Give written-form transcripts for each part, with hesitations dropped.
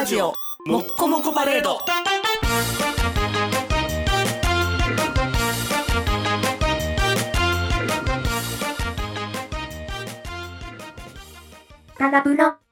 ラジオもっこもこパレード。 タガプロ。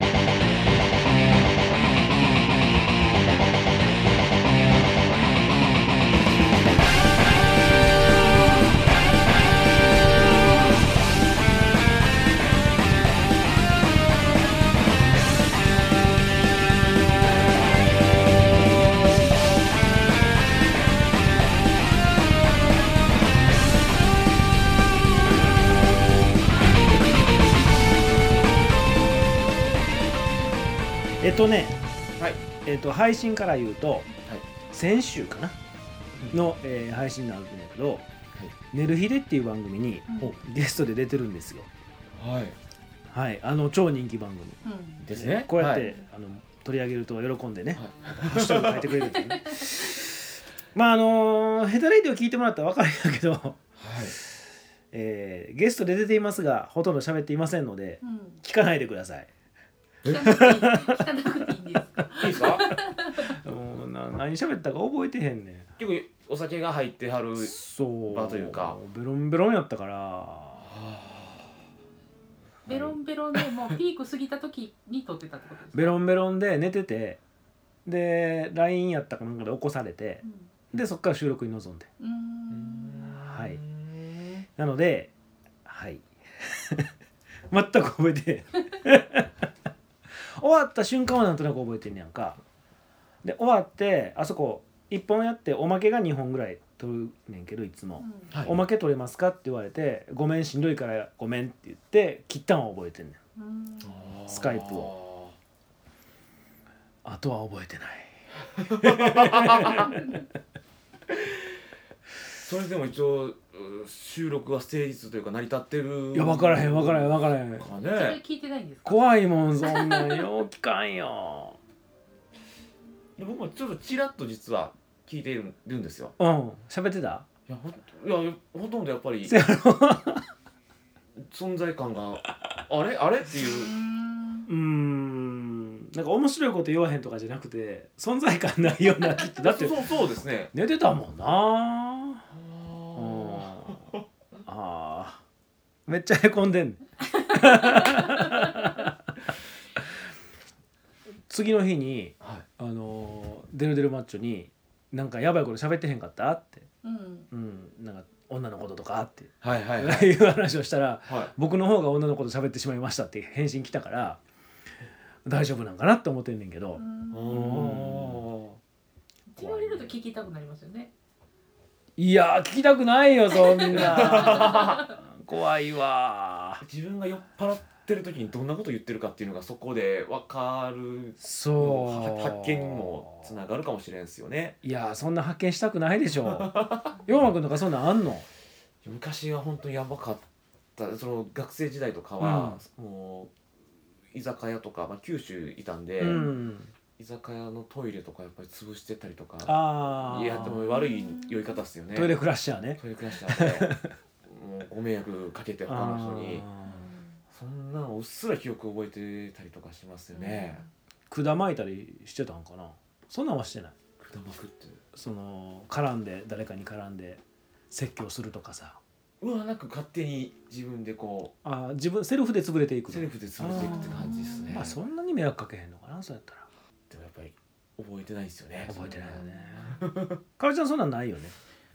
配信から言うと、先週かなの、配信になるんだけど、寝る日でっていう番組に、ゲストで出てるんですよ。はい、超人気番組ですね。こうやって、取り上げると喜んでね、ハッシュタグ書いてくれるっていうね。まあヘタレイディを聞いてもらったら分かるんだけど、ゲストで出ていますがほとんど喋っていませんので、聞かないでください。 聞かなくていいんですか？ いいですか？ 何喋ったか覚えてへんねん。 結構お酒が入ってはる場というか、 ベロンベロンやったから、 ベロンベロンでもうピーク過ぎた時に撮ってたってことですか？ ベロンベロンで寝てて、で LINE やったかなんかで起こされて、でそっから収録に臨んで、はい、なので、はい全く覚えて終わった瞬間はなんとなく覚えてんねやんか。で終わってあそこ1本やっておまけが2本ぐらい取るねんけど、いつも、おまけ取れますかって言われて、ごめんしんどいからごめんって言って切ったのは覚えてんねん、スカイプを。あとは覚えてないそれでも一応収録は成立というか成り立ってる。 いや分からへんそれ聞いてないんですか？ 怖いもんそんなんよう聞かんよ僕もちょっとちらっと実は聞いているんですよ。 喋ってた？ いやほとんどやっぱり存在感があれっていう。 なんか面白いこと言わへんとかじゃなくて存在感ないようなきっと。だってそうですね、 寝てたもんな。めっちゃへこんでん次の日に、デルデルマッチョになんかやばいこと喋ってへんかったって、なんか女のこととかっていう話をしたら、僕の方が女のこと喋ってしまいましたって返信来たから大丈夫なんかなって思ってんねんけど、 言われると聞きたくなりますよね。 いや聞きたくないよそんな怖いわ。 自分が酔っ払ってる時にどんなこと言ってるかっていうのがそこで分かる、発見にもつながるかもしれんすよね。 いやそんな発見したくないでしょヨウマくんとかそんなんあんの？ 昔は本当にやばかった。その学生時代とかは、もう居酒屋とか、九州いたんで、居酒屋のトイレとかやっぱり潰してたりとか。いやでも悪い酔い方っすよね。 トイレクラッシャーね。 トイレクラッシャーでもうご迷惑かけて他の人に。そんなのうっすら記憶覚えてたりとかしますよね。 管巻いたりしてたんかな。そんなんはしてない。 管巻くってその誰かに絡んで説教するとかさ。 なんか勝手に自分でこう自分セルフで潰れていく。 セルフで潰れていくって感じですね。 そんなに迷惑かけへんのかな、そうやったら。 でもやっぱり覚えてないですよね。 覚えてないよね。かおりちゃんそんなんないよね。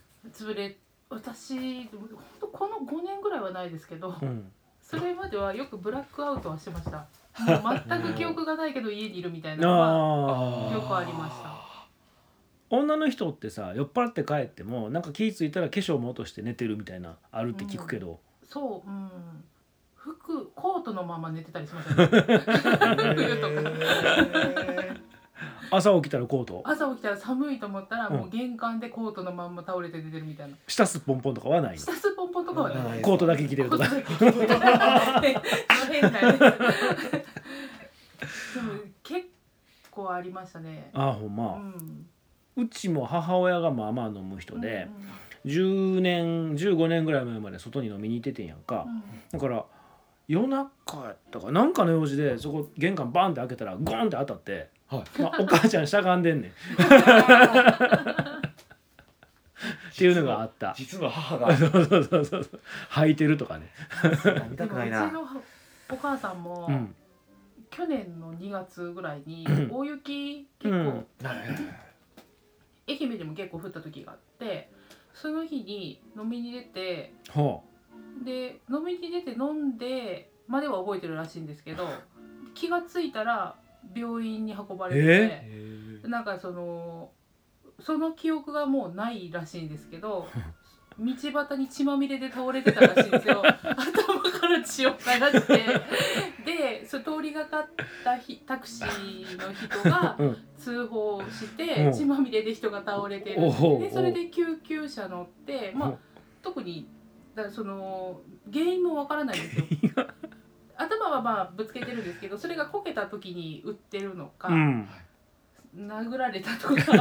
私この5年ぐらいはないですけど、それまではよくブラックアウトはしてました。もう全く記憶がないけど家にいるみたいなのはよくありました。 女の人ってさ酔っ払って帰ってもなんか気付いたら化粧も落として寝てるみたいなあるって聞くけど、 コートのまま寝てたりしましたね冬とか朝起きたらコート、 朝起きたら寒いと思ったらもう玄関でコートのまんま倒れて寝てるみたいな。 下すっぽんぽんとかはないの？ 下すっぽんぽんとかはない。 コートだけ着てるとか変なねでも結構ありましたね。 ほんま、うちも母親がまあまあ飲む人で、10年15年ぐらい前まで外に飲みに行っててんやんか、だから夜中やったかなんかの用事でそこ玄関バンって開けたらゴンって当たってはい、 まあ、お母ちゃんしゃがんでんねんっていうのがあった。 実の母がそう履いてるとかね見たくないな。 うちのお母さんも、去年の2月ぐらいに大雪結構、愛媛でも結構降った時があって、その日に飲みに出て、で飲みに出て飲んでまでは覚えてるらしいんですけど、気がついたら病院に運ばれてて、なんかその記憶がもうないらしいんですけど道端に血まみれで倒れてたらしいんですよ頭から血を流してで通りがかったタクシーの人が通報して血まみれで人が倒れてるで、それで救急車乗って、まあ、特にその原因もわからないんですよ頭はまあぶつけてるんですけど、それがこけた時に打ってるのか、殴られたとかよく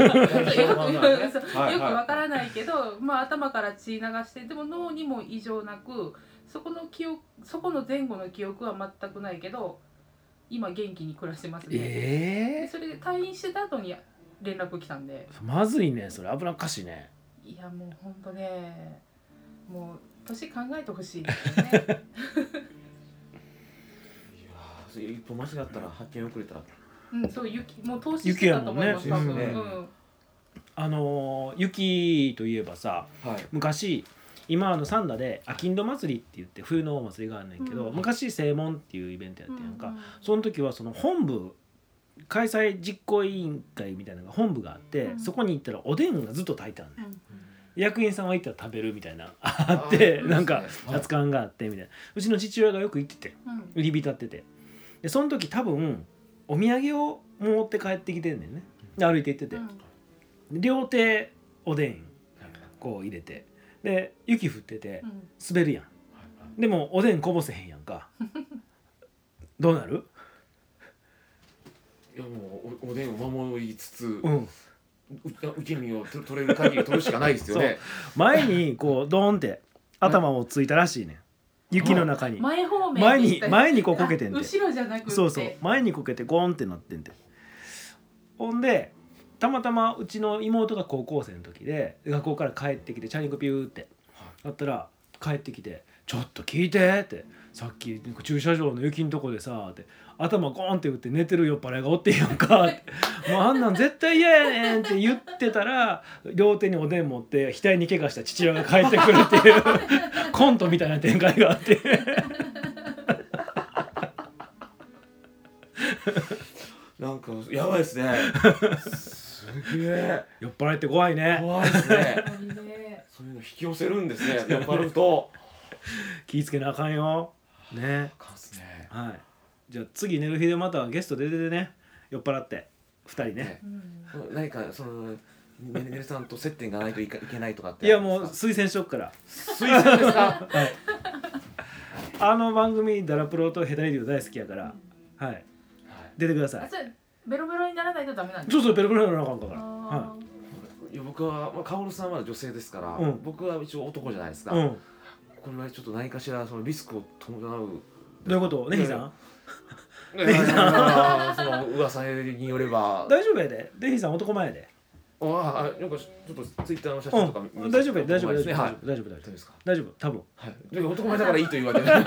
わからないけど、まあ、頭から血流して、でも脳にも異常なく、そこの前後の記憶は全くないけど今元気に暮らしてますね。でそれで退院してた後に連絡来たんで、 まずいね、それ危なっかしいね。 いやもうほんとね、もう年考えてほしいですよねいや一歩間違ったら発見遅れたら、 そうもう投資してたと思います。 雪といえばさ、昔今三田であきんど祭りって言って冬のお祭りがあるねんけど、昔正門っていうイベントやってんやんか、その時はその本部開催実行委員会みたいなのが本部があって、そこに行ったらおでんがずっと炊いてあるねん、役員さんは行ったら食べるみたいなあってなんか熱燗があってみたいな、うちの父親がよく行ってて売り浸ってて、でその時多分お土産を持って帰ってきてんねんね。で歩いて行ってて、両手おでんこう入れて、で雪降ってて滑るやん、でもおでんこぼせへんやんかどうなる？ いやもう おでんを守りつつ、受け身を取れる限り取るしかないですよね前にこうドーンって頭をついたらしいねん、雪の中に前方面前にこうこけてんて、 後ろじゃなくてそう前にこけてゴーンってなってんて。ほんでたまたまうちの妹が高校生の時で学校から帰ってきてチャリンコピューってあったら帰ってきて「ちょっと聞いて」って「さっき駐車場の雪のとこでさ」って頭ゴーンって打って寝てる酔っ払いがおってんやんかってもうあんなん絶対嫌やねんって言ってたら両手におでん持って額に怪我した父親が帰ってくるっていうコントみたいな展開があってなんかやばいですねすげえ酔っ払いって怖いね。 怖いですねそういうの引き寄せるんですね、酔っ払うと気ぃつけなあかんよね。 あかんっすね。 はい、じゃあ次寝る日でまたゲスト出ててね、酔っ払って2人ね、 何かそのねるさんと接点がないといけないとかって。 いやもう推薦しとくから。 推薦ですかはい、あの番組ダラプロとヘタレディオ大好きやから、はい、出てください。 ベロベロにならないとダメなんですか？ そうベロベロにならなあかんから。 いや僕はカオルさんは女性ですから、僕は一応男じゃないですか。これはちょっと何かしらそのリスクを伴う。 どういうこと？ネヒさん？ ネヒさんその噂によれば大丈夫やで。ネヒさん男前やで。 なんかちょっとツイッターの写真とか大丈夫大丈夫ですか？大丈夫多分。 男前だからいいというわけで。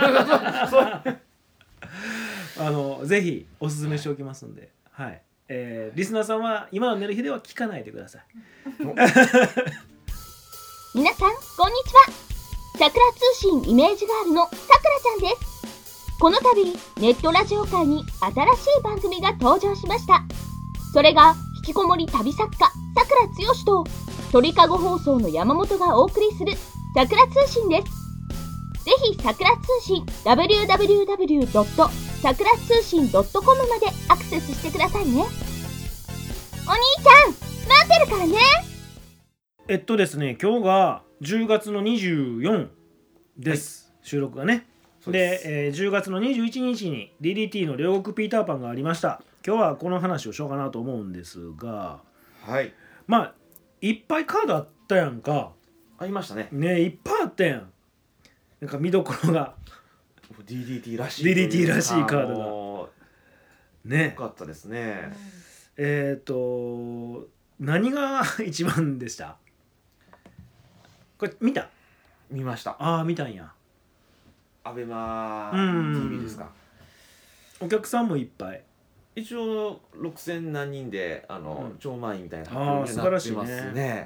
ぜひおすすめしておきますんで。はい、リスナーさんは今の寝る日では聞かないでください。 皆さんこんにちは。さくら通信イメージガールのさくらちゃんです。この度ネットラジオ界に新しい番組が登場しました。それが引きこもり旅作家さくらつよしと鳥かご放送の山本がお送りするさくら通信です。ぜひさくら通信 www. さくら通信 .com までアクセスしてくださいね。お兄ちゃん待ってるからね。 ですね、今日が10月の24です、収録がね。で、10月の21日に DDT の両国ピーターパンがありました。今日はこの話をしようかなと思うんですが、まあいっぱいカードあったやんか。 ありましたね。 いっぱいあったやん。なんか見どころが DDT らしいカードがね。 よかったですね。 何が一番でした？これ見た？ 見ました。 ああ見たんや。 アベマ TV ですか。 お客さんもいっぱい。 一応6000何人で超満員みたいな発表に素晴らしいなってますね。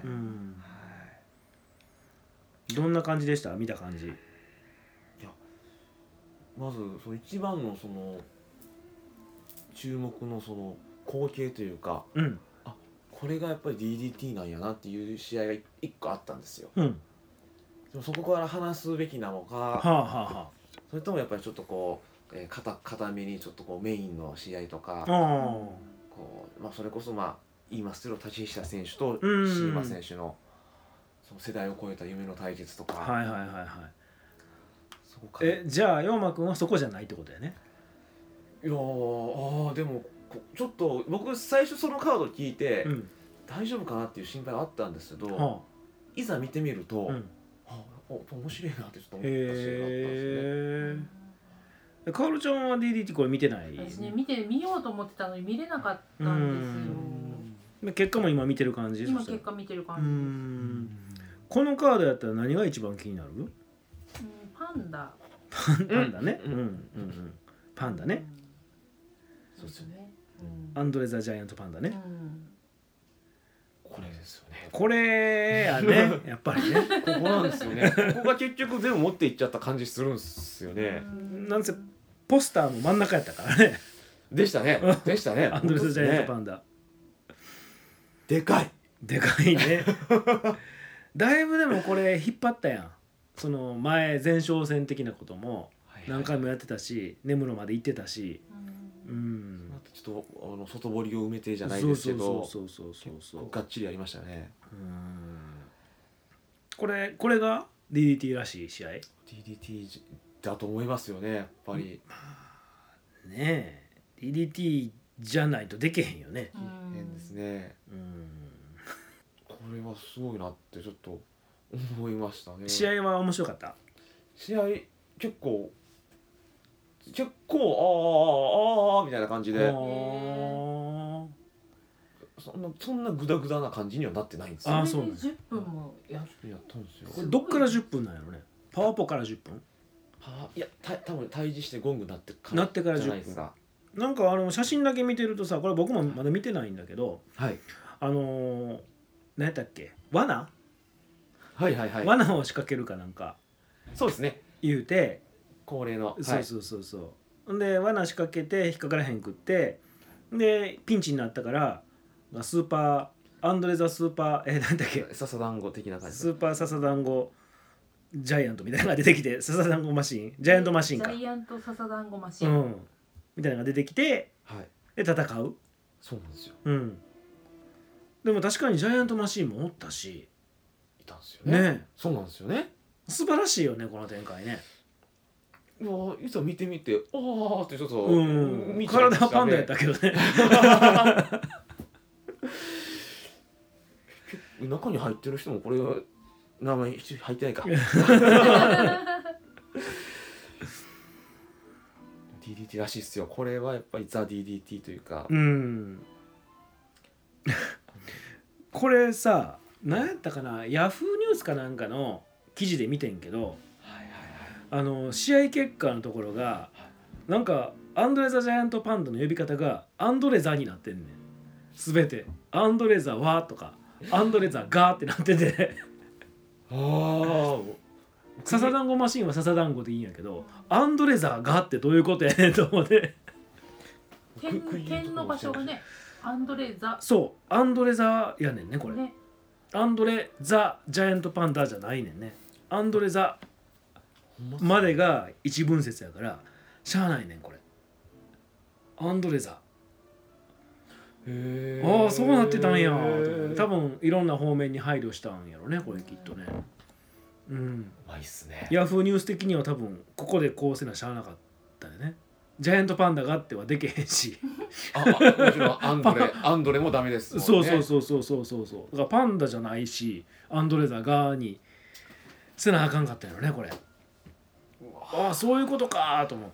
どんな感じでした？見た感じ。いやまずその一番のその注目のその光景というか、あこれがやっぱり DDT なんやなっていう試合が一個あったんですよ。でもそこから話すべきなのか、それともやっぱりちょっとこう、固めにちょっとこうメインの試合とか、こうそれこそ言いますけど立下選手とシーマ選手のその世代を超えた夢の対決とか。そこからじゃあ陽馬くんはそこじゃないってことやね。 いやでもちょっと僕最初そのカード聞いて、大丈夫かなっていう心配はあったんですけど、いざ見てみると、面白いなってちょっと思ったシーンがあったんですね。 カオルちゃんは DDT これ見てない？ 私ね見ようと思ってたのに見れなかったんですよ。 結果も今見てる感じ？ 今結果見てる感じです。 このカードやったら何が一番気になる？ パンダ。 パンダね。パンダね。 そうですよね。 アンドレ・ザ・ジャイアント・パンダね。 これですよね。 これやね。やっぱりね。 ここなんですよね。ここが結局全部持っていっちゃった感じするんですよね。 なんせポスターの真ん中やったからね。 でしたね。でしたね。 アンドレ・ザ・ジャイアント・パンダ。 でかい。 でかいね。だいぶでもこれ引っ張ったやん。その前前哨戦的なことも何回もやってたし、根室まで行ってたし。 ちょっと外堀を埋めてじゃないですけど、 そうがっちりやりましたね。 これが DDT らしい試合？ DDT だと思いますよね、やっぱり。 ねえ DDT じゃないとできへんよね。 変ですね。これはすごいなってちょっと思いましたね。 試合は面白かった？ 試合結構みたいな感じで、そんなグダグダな感じにはなってないんですよ。 それで10分もやったんですよ。 これどっから10分なんやろね。パワポから10分？ いや多分退治してゴングなってから 10分。なんか写真だけ見てるとさ、これ僕もまだ見てないんだけど、何やったっけ、罠を仕掛けるかなんか、 そうですね、 言うて恒例の、 そうで罠仕掛けて引っかからへんくって、でピンチになったからスーパーアンドレ・ザ・スーパー何だっけ、 笹団子的な感じ、 スーパー笹団子ジャイアントみたいなのが出てきて、笹団子マシン、ジャイアントマシンか、 ジャイアント笹団子マシン、 みたいなのが出てきて、で戦う。 そうなんですよ。 でも確かにジャイアントマシンもおったし、 いたんですよね。そうなんですよね。 素晴らしいよね、この展開ね。 いざ見てみて、ああってちょっと、 体はパンダやったけどね。 中に入ってる人もこれは名前入ってないか。DDT らしいっすよ。これはやっぱりザ DDT というか。 これさ、何やったかな、ヤフーニュースかなんかの記事で見てんけど、試合結果のところがなんかアンドレ・ザ・ジャイアント・パンダの呼び方がアンドレ・ザになってんねん。全てアンドレ・ザ・ワとかアンドレ・ザ・ガーってなってて笹団子マシンは笹団子でいいんやけど、アンドレ・ザ・ガーってどういうことやねんと思って。 点の場所がね、アンドレ・ザ、 そうアンドレ・ザやねんね、これね。アンドレ・ザ・ジャイアント・パンダじゃないねんね。アンドレ・ザまでが一文節やからしゃあないねんこれ。アンドレ・ザ、ああそうなってたんや。多分いろんな方面に配慮したんやろね、これきっとね。 うまいっすね。 ヤフーニュース的には多分ここでこうせなしゃあなかったよね。ジャイアントパンダがあってはでけへんし。 もちろんアンドレもダメですもんね。 そうだからパンダじゃないしアンドレザがにせなあかんかったよねこれ。ああそういうことかと思って。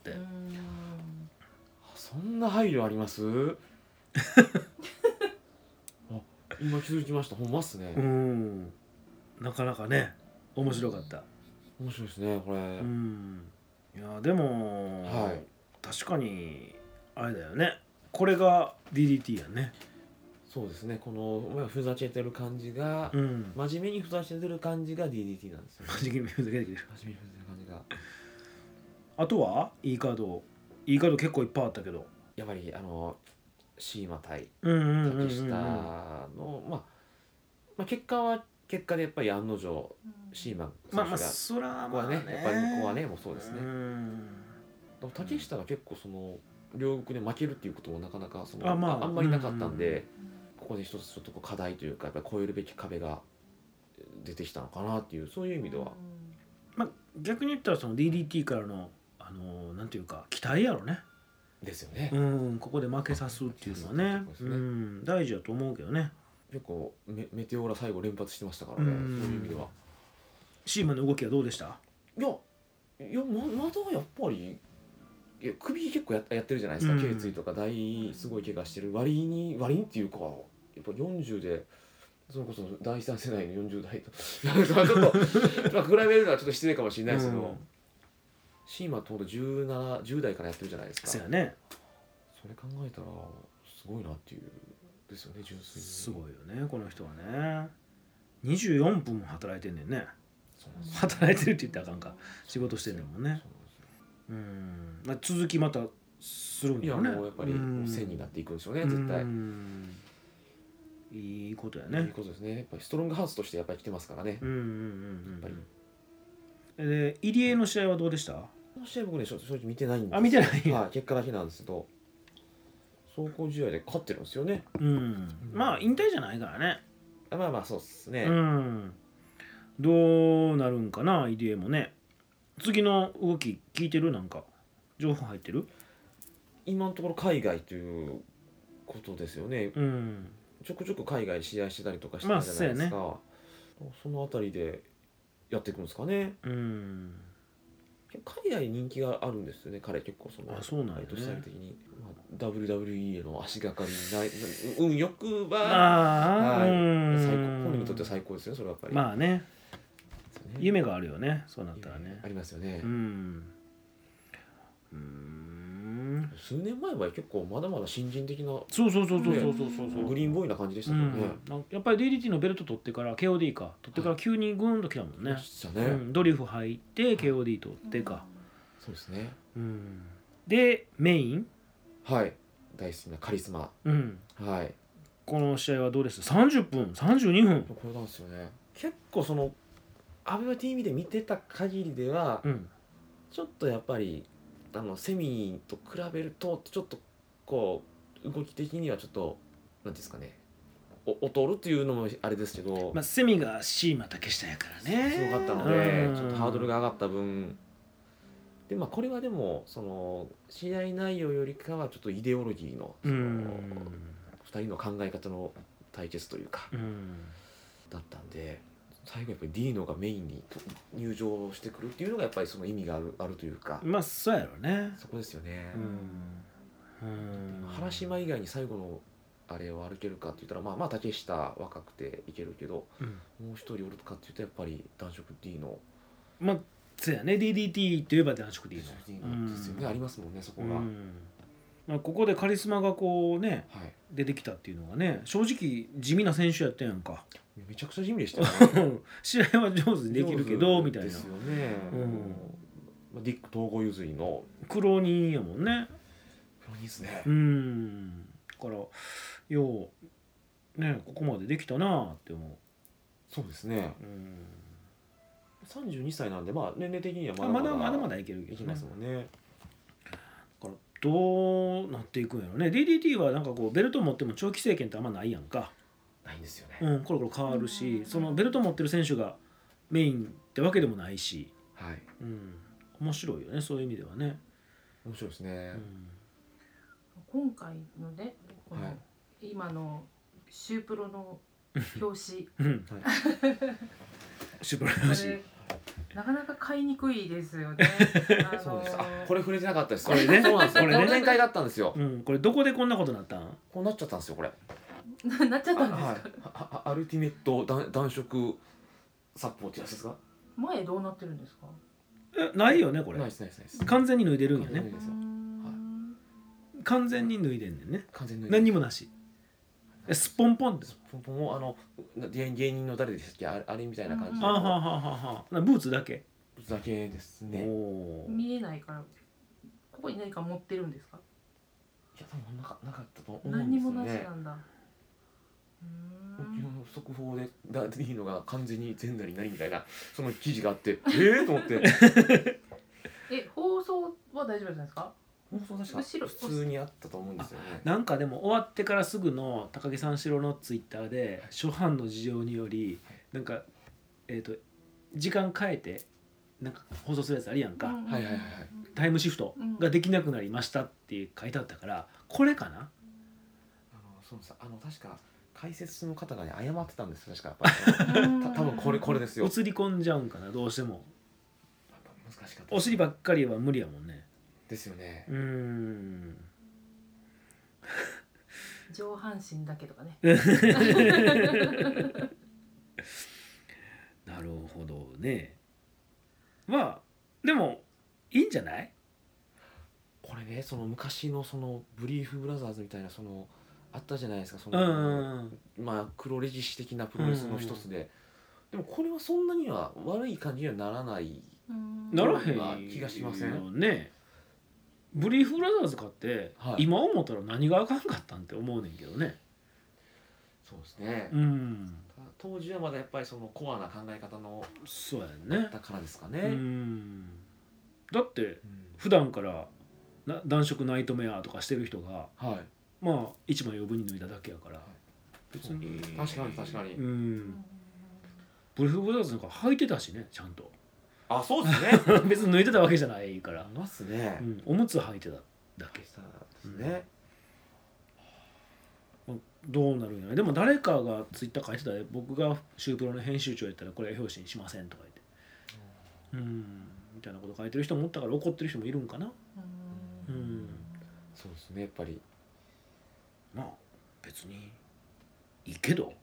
そんな配慮あります？ 今気づきました。ほんまっすね。 なかなかね面白かった。 面白いですねこれ。 いやでも、 はい、 確かにあれだよね。これが DDT やね。 そうですね。このふざけてる感じが、真面目にふざけてる感じが DDT なんですよ、ね。 真面目にふざけてる。 真面目にふざけてる感じが。 あとはいいカード結構いっぱいあったけど。 やっぱりシーマ対竹下のまあ結果は結果でやっぱり案の定シーマ選手がそらここはねやっぱりここはねもうそうですね。竹下が結構その両国で負けるっていうこともなかなかあんまりなかったんで、ここで一つちょっと課題というかやっぱり超えるべき壁が出てきたのかなっていうそういう意味では。 逆に言ったらその DDT からのなんていうか期待やろね。 ですよね。 ここで負けさすっていうのはね、大事だと思うけどね。 結構メテオラ最後連発してましたからね。そういう意味では。 シーマの動きはどうでした？ いやまだやっぱり首結構やってるじゃないですか。頸椎とかすごい怪我してる割にっていうかやっぱ40でそれこそ第3世代の40代とちょっと比べるのはちょっと失礼かもしれないですけど。シーマってほんと10代からやってるじゃないですか。 そうやね。 それ考えたらすごいなっていうですよね。純粋にすごいよねこの人はね。24分も働いてんねんね。働いてるって言ったらあかんか。仕事してんねんもんね。続きまたするんだよね。 いやもうやっぱり線になっていくんでしょうね絶対。 いいことやね。 いいことですね。やっぱりストロングハウスとしてやっぱり来てますからね。やっぱり。 で入江の試合はどうでした？ この試合僕ね正直見てないんです。 見てない。 はい、結果だけなんですけど走行試合で勝ってるんですよね。 まあ引退じゃないからね。 まあそうっすね。 どうなるんかな入江もね。次の動き聞いてる？なんか情報入ってる？ 今のところ海外ということですよね。ちょくちょく海外で試合してたりとかしてたじゃないですか。そのあたりでやっていくんですかね。海外人気があるんですよね彼結構そうなんやね。 スタイル的に、WWE への足がかりない運よくは本人にとっては最高ですよそれはやっぱり。 まあね夢があるよねそうなったらね。 ありますよね。数年前は結構まだまだ新人的なそうグリーンボーイな感じでしたけどね。 やっぱり DDT のベルト取ってから KOD 取ってから急にグーンときたもんね。ドリフ入って KOD 取ってか。 そうですね。 でメイン大好きなカリスマ。 この試合はどうです？ 30分32分これなんですよね。結構アベマ TV で見てた限りではちょっとやっぱりセミと比べるとちょっとこう動き的にはちょっと何ですかね劣るっていうのもあれですけど、 セミがシーマ竹下やからねすごかったのでちょっとハードルが上がった分でこれはでも試合内容よりかはちょっとイデオロギーの2人の考え方の対決というかだったんで。最後やっぱりディーノがメインに入場してくるっていうのがやっぱりその意味があるというかそうやろね。 そこですよね。原島以外に最後のあれを歩けるかって言ったら竹下若くていけるけど、もう一人おるかって言ったらやっぱり男色ディーノそうやね DDT といえば男色ディーノですよね。ありますもんねそこが。 ここでカリスマがこうね出てきたっていうのがね正直地味な選手やったやんか。 めちゃくちゃ地味でしたよね。 試合は上手にできるけどみたいな。 ですよね。ディック統合譲りの苦労人やもんね。 苦労人ですね。 だからようねここまでできたなって思う。 そうですね。32歳なんで年齢的にはまだいけるけどいきますもんね。 だからどうなっていくんやろね。 DDT はなんかこうベルト持っても長期政権ってあんまないやんか。 ないんですよね。 コロコロ変わるし、そのベルト持ってる選手がメインってわけでもないし、面白いよねそういう意味ではね。 面白いですね。 今回のねこの今のシュープロの表紙シュープロの表紙なかなか買いにくいですよね。 そうです。これ触れてなかったです。 これね。 そうなんですよ。これ展開だったんですよ。 これどこでこんなことになったん？ こうなっちゃったんですよこれ。 なっちゃったんですか。 はい、アルティメット暖色サッポってやつですか。 前どうなってるんですか。 ないよねこれ。 ないですないです。 完全に脱いでるんやね。 完全にですよ。 完全に脱いでんねんね。 完全に何にもなし。スッポンポンって。 ポンポンも芸人の誰でしたっけ、あれみたいな感じで。 あはははは。ブーツだけ。 ブーツだけですね。 見えないからここに何か持ってるんですか。 いや多分なかったと思うんですよね。 何にもなしなんだ。 速報でいいのが完全に全裸になりみたいなその記事があってと思って放送は大丈夫なんですか。 放送確か普通にあったと思うんですよね。 なんかでも終わってからすぐの高木三四郎のツイッターで初版の事情によりなんか時間変えてなんか放送するやつあるやんか、タイムシフトができなくなりましたって書いてあったからこれかな。 そうです。確か解説の方がね謝ってたんですよ。確か多分これですよ。 映り込んじゃうんかなどうしても。 難しかった。 お尻ばっかりは無理やもんね。 ですよね。 上半身だけとかね。 なるほどね。まあでもいいんじゃない。 これねその昔のそのブリーフブラザーズみたいなそのあったじゃないですか。そのまあ黒歴史的なプロレスの一つで、でもこれはそんなには悪い感じにはならないならへん気がしませんね。ブリーフブラザーズかって、今思ったら何があかんかったんって思うねんけどね。 そうですね。当時はまだやっぱりそのコアな考え方のそうやね。 だからですかね。 だって普段から暖色ナイトメアとかしてる人が、まあ一枚余分に脱いだだけやから、別に確かに。 ブリーフブラザーズなんか履いてたしねちゃんと。 あ、そうですね。 別に脱いでたわけじゃないから。 いますね。 おむつ履いてただけですね。 どうなるんや。でも誰かがツイッター書いてたで、僕がシュープロの編集長やったらこれ表紙にしませんとか言って、みたいなこと書いてる人もおったから怒ってる人もいるんかな。 そうですねやっぱり。 まあ別にいいけど。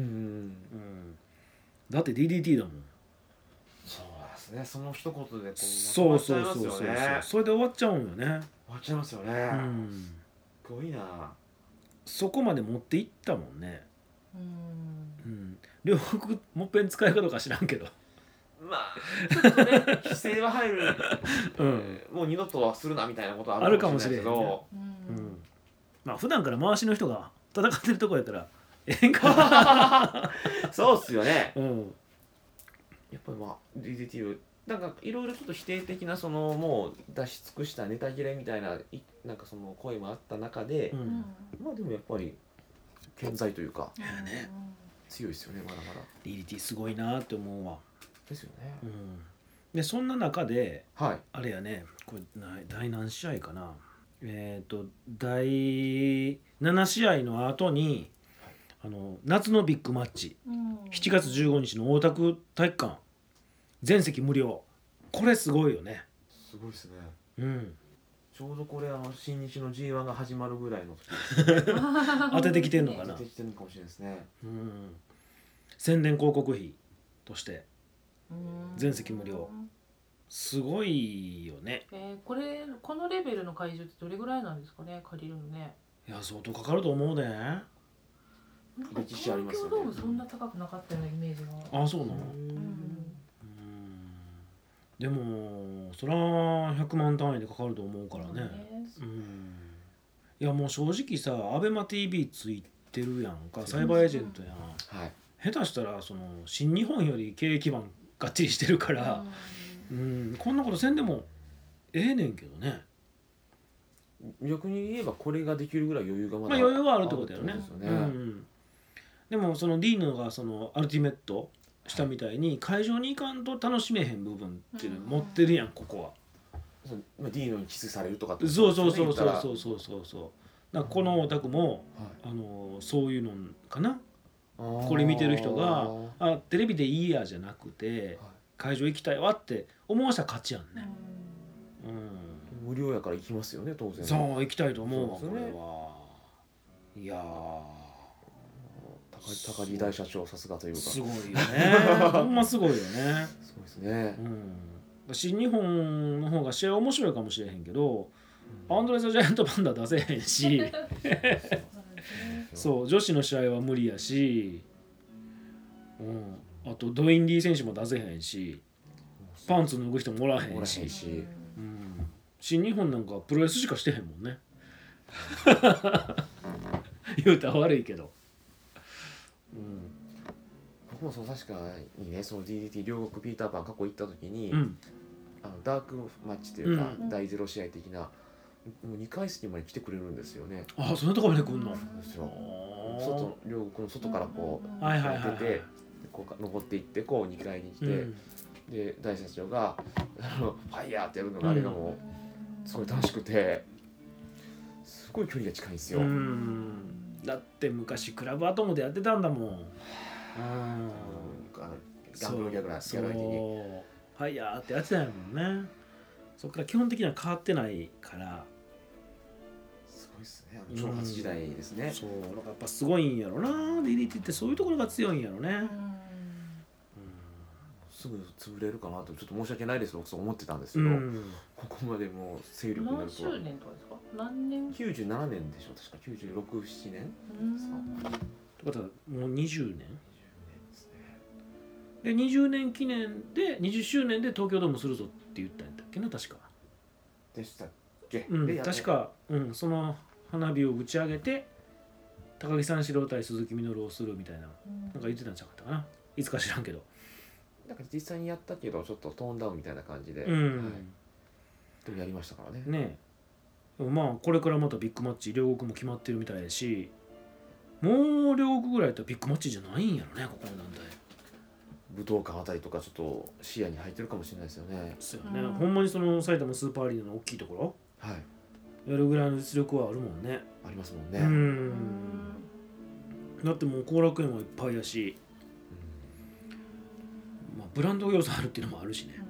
だって DDT だもん。 そうですね。その一言でそうそれで終わっちゃうんよね。 終わっちゃいますよね。すごいな。そこまで持っていったもんね。両国もっぺん使い方か知らんけど。 まあちょっとね規制は入る。もう二度とはするなみたいなことはあるかもしれないけど。 まあ普段から回しの人が戦ってるとこやったらええんかな。 そうっすよね。やっぱりまあ DDT なんかいろいろちょっと否定的なそのもう出し尽くしたネタ切れみたいななんかその声もあった中で、まあでもやっぱり健在というか強いですよねまだまだ。 DDT すごいなって思うわ。 ですよね。 でそんな中で、あれやねこれ第何試合かな。第7試合の後に夏のビッグマッチ、7月15日の大田区体育館全席無料。これすごいよね。 すごいですね。ちょうどこれ新日の G1 が始まるぐらいの時当ててきてんのかな。 当ててきてるかもしれないですね。 宣伝広告費として全席無料。すごいよね。 このレベルの会場ってどれぐらいなんですかね借りるのね。 いや相当かかると思うね。 歴史ありますよね。 東京ドームそんな高くなかったようなイメージが。 あ、そうなの。でもそら100万単位でかかると思うからね。いやもう正直さアベマ TV ついてるやんか、サイバーエージェントやん。下手したらその新日本より経営基盤がっちりしてるから、こんなことせんでもええねんけどね。 逆に言えばこれができるぐらい余裕がまだ余裕はあるってことだよね。でもそのディーノがそのアルティメットしたみたいに会場に行かんと楽しめへん部分っていうの持ってるやんここは。 ディーノにキスされるとか。 そうだからこのお宅もそういうのかな。これ見てる人がテレビでいいやじゃなくて会場行きたいわって思わせたら勝ちやんね。 無料やから行きますよね当然。 そう行きたいと思うわこれは。いや高木大社長さすがというかすごいよねほんますごいよねすごいですね、 新日本の方が試合面白いかもしれへんけど、アンドレ・ザ・ジャイアント・パンダ出せへんしそう女子の試合は無理やし、あとドウェイン・リー選手も出せへんしパンツ脱ぐ人もおらへんし、新日本なんかプロレスしかしてへんもんね言うたら悪いけど、 僕も確かにねその DDT 両国ピーターパン過去行った時に、ダークマッチというか、第0試合的なもう2階席まで来てくれるんですよね。 あ、そんなとこまで来んの？ ですよ。両国の外からこう出てこう登っていってこう2階に来て、で大社長がファイヤーってやるのがあれがもうすごい楽しくて、すごい距離が近いんですよ。 だって昔クラブアトムでやってたんだもん。 ガンブルギャグラ相手にファイヤーってやってたんやもんね。そっから基本的には変わってないからすごいですね。挑発時代ですね。 そうだからやっぱすごいんやろな。DDT ってそういうところが強いんやろね。 すぐ潰れるかなとちょっと申し訳ないですとそう思ってたんですけど、ここまでもう勢力になると。 何周年とかですか？何年 ？97年でしょ確か96、7年ですか。 ってことはもう20年で20年記念で20周年で東京ドームするぞって言ったんだっけな確か。 でしたっけ？ 確か、その花火を打ち上げて高木三四郎対鈴木みのるをするみたいな、なんか言ってたんちゃうかったかな。いつか知らんけど。 なんか実際にやったけどちょっとトーンダウンみたいな感じで、でもやりましたからね。 ねえ。まあこれからまたビッグマッチ両国も決まってるみたいだし、もう両国ぐらいだったらビッグマッチじゃないんやろねここの団体。 武道館あたりとかちょっと視野に入ってるかもしれないですよね。 そうよね。ほんまにその埼玉スーパーアリーナの大きいところ、やるぐらいの実力はあるもんね。 ありますもんね。 だってもう後楽園はいっぱいやし、ブランド要素あるっていうのもあるしね。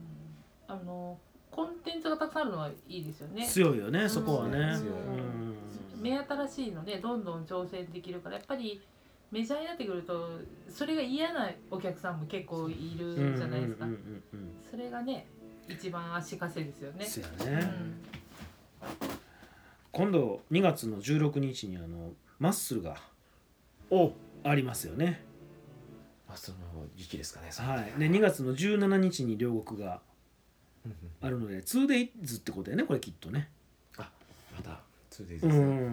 コンテンツがたくさんあるのはいいですよね。 強いよね、そこはね。 目新しいのでどんどん挑戦できるからやっぱりメジャーになってくるとそれが嫌なお客さんも結構いるじゃないですか。それがね一番足かせですよね。 そうやね。今度2月の16日にマッスルがありますよね。 マッスルの時期ですかね。 はい。で2月の17日に両国があるので 2days ってことだよねこれきっとね。 あ、また 2days ですね。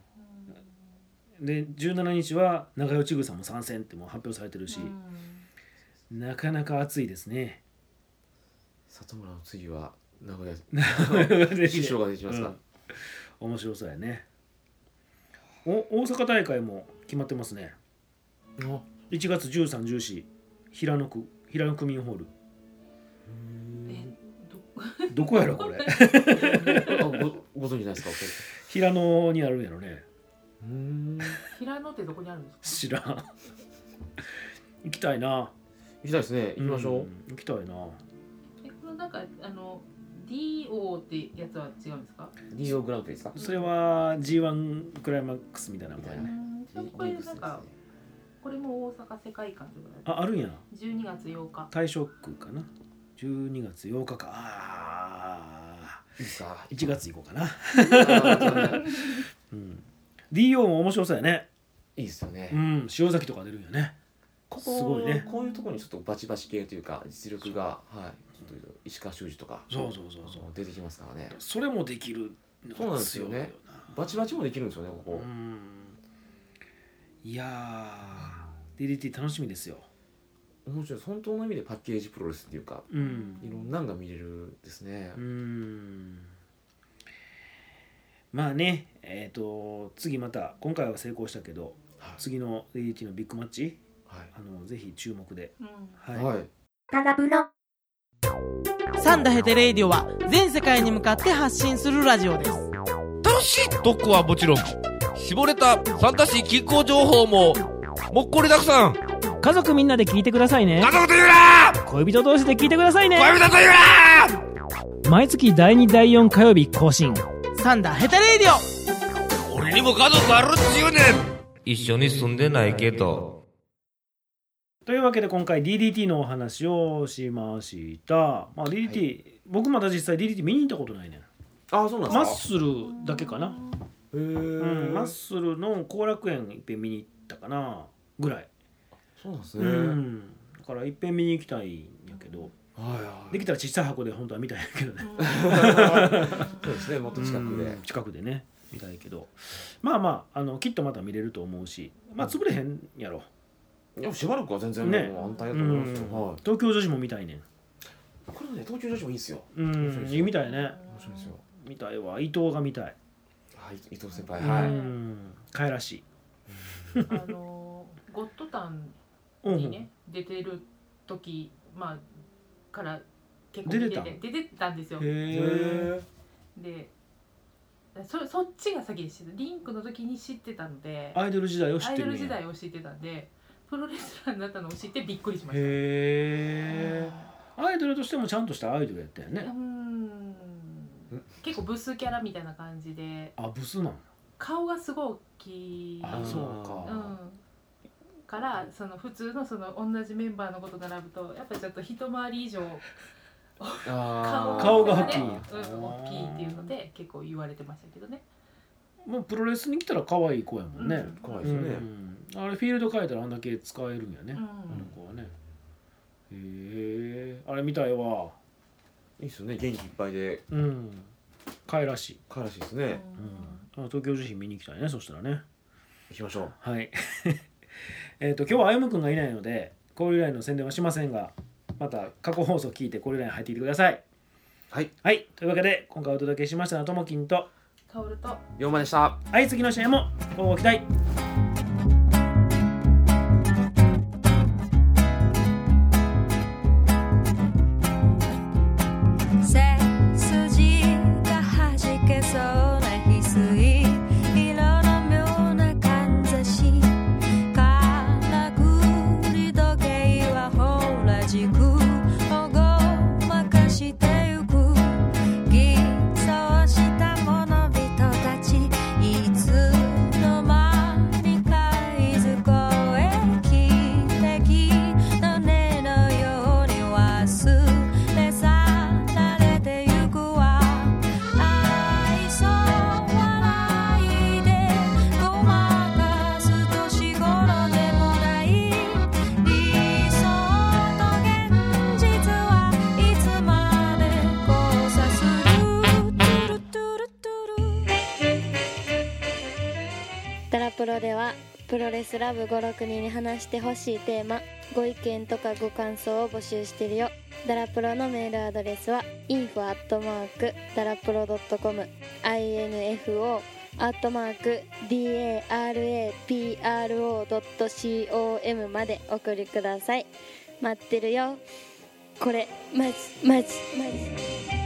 で17日は長与千草も参戦ってもう発表されてるし、なかなか熱いですね。 里村の次は名古屋師匠ができますか。 面白そうやね。大阪大会も決まってますね。1月13、14平野区民ホール。どこやろこれご存知ないですか。 平野にあるんやろね。 平野ってどこにあるんですか？ 知らん行きたいな。 行きたいですね。行きましょう。 行きたいな。 このなんかDO ってやつは違うんですか？ DO グランプリですか？ それは G1 クライマックスみたいなもんやね。 これなんかこれも大阪世界観というあるんや。 12月8日大正区かな。12月8日か。いいですか。1月行こうかな。DO も面白そうやね。 いいですよね。 塩崎とか出るんやね。すごいね。 こういうところにちょっとバチバチ系というか実力がちょっと石川修司とかそう出てきますからね。 それもできる。 そうなんですよね。バチバチもできるんですよねここ。 いやー DDT 楽しみですよ。 面白い。本当の意味でパッケージプロレスっていうか、いろんなのが見れるですね。 まあね、次また今回は成功したけど、次の DDT のビッグマッチ、ぜひ注目で。 タガプロサンダヘテレイディオは全世界に向かって発信するラジオです。 楽しい特攻はもちろん、絞れた参加し気候情報ももっこりたくさん。 家族みんなで聞いてくださいね。 家族と言うな。 恋人同士で聞いてくださいね。 恋人と言うな。 毎月第2第4火曜日更新、 サンダヘテレイディオ。 俺にも家族あるっちゅうねん。 一緒に住んでないけど。 というわけで今回 DDT のお話をしました。まあ DDT、僕まだ実際 DDT 見に行ったことないねん。 あ、そうなんですか。 マッスルだけかな。 へー、 マッスルの後楽園いっぺん見に行ったかなぐらい。 そうなんですね。 だからいっぺん見に行きたいんやけど、できたら小さい箱で本当は見たいんやけどね。 そうですね、もっと近くで。 近くでね見たいけど、まあまあきっとまた見れると思うし、まあ潰れへんやろ。 いやしばらくは全然ね、安泰だと思いますよ。 東京女子も見たいねん。 これね、東京女子もいいですよ。 いいみたいね。 面白いですよ。 見たいわ。伊藤が見たい。 はい、伊藤先輩、はい。 かいらしい。 ゴッドタンにね出てる時、まあから結構出てたんですよ。で、そっちが先で知ってた。リンクの時に知ってたので、 アイドル時代を知ってる。 アイドル時代を知ってたんで、プロレスラーになったのを知ってびっくりしました。 アイドルとしてもちゃんとしたアイドルやったよね。 結構ブスキャラみたいな感じで。 あ、ブスなん。 顔がすごい大きい。 あ、そうか。 からその普通のその同じメンバーのこと並ぶとやっぱりちょっと一回り以上顔が大きい、大きいっていうので結構言われてましたけどね。 もうプロレスに来たら可愛い子やもんね。 可愛いですよね。 あれフィールド変えたらあんだけ使えるんやね。あの子はね。あれみたいわ。 いいっすよね、元気いっぱいで。 かいらしい。 かいらしいですね。 東京女子見に行きたいね。そしたらね。 行きましょう。 はい。今日はあゆむくんがいないので交流ラインの宣伝はしませんが、また過去放送聞いて交流ライン入ってきてください。はい、はい、というわけで今回お届けしましたのはともきんとかおるとようまでした。 はい、次の試合もご期待。 ダラプロではプロレスラブ5、6人に話してほしいテーマ、ご意見とかご感想を募集してるよ。ダラプロのメールアドレスは info@darapro.com info@darapro.com まで送りください。待ってるよ。これマジ